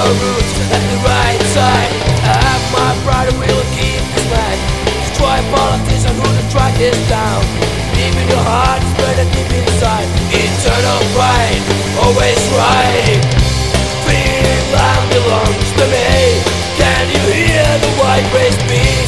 your roots at the right time. I have my pride and will keep this man. Destroy politicians who the track is down. Deep in your heart, spread it deep inside. Eternal pride, always right. Finland belongs to me. Can you hear the white race beat?